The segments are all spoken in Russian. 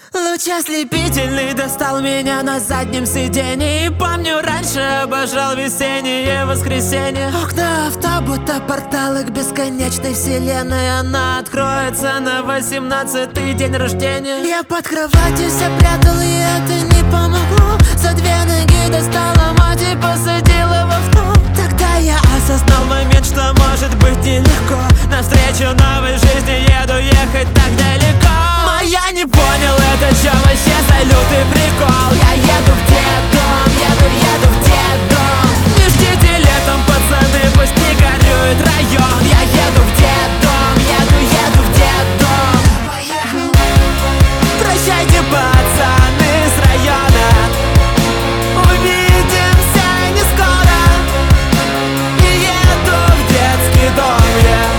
Луч ослепительный достал меня на заднем сиденье. И помню, раньше обожал весеннее воскресенье. Окна авто будто порталы к бесконечной вселенной. Она откроется на 18-й день рождения. Я под кроватью все прятал, и это не помогло. За две ноги достала мать и посадила в авто. Тогда я осознал момент, что может быть нелегко. Навстречу новой жизни еду, ехать так далеко. Я не понял, это чё вообще за лютый прикол? Я еду в детдом, еду в детдом. Не ждите летом, пацаны, пусть не горюет район. Я еду в детдом, еду в детдом. Прощайте, пацаны с района, увидимся не скоро. И еду в детский дом я.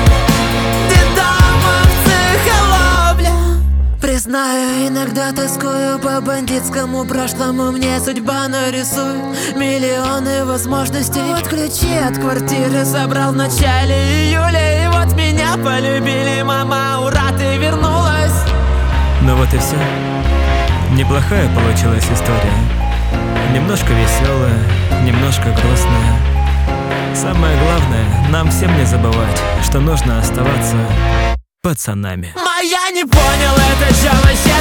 Признаю, иногда тоскую по бандитскому прошлому. Мне судьба нарисует миллионы возможностей. Вот ключи от квартиры забрал в начале июля. И вот меня полюбили, мама, ура, ты вернулась. Ну вот и все. Неплохая получилась история. Немножко веселая, немножко грустная. Самое главное, нам всем не забывать, что нужно оставаться пацанами. Я не понял, это чё вообще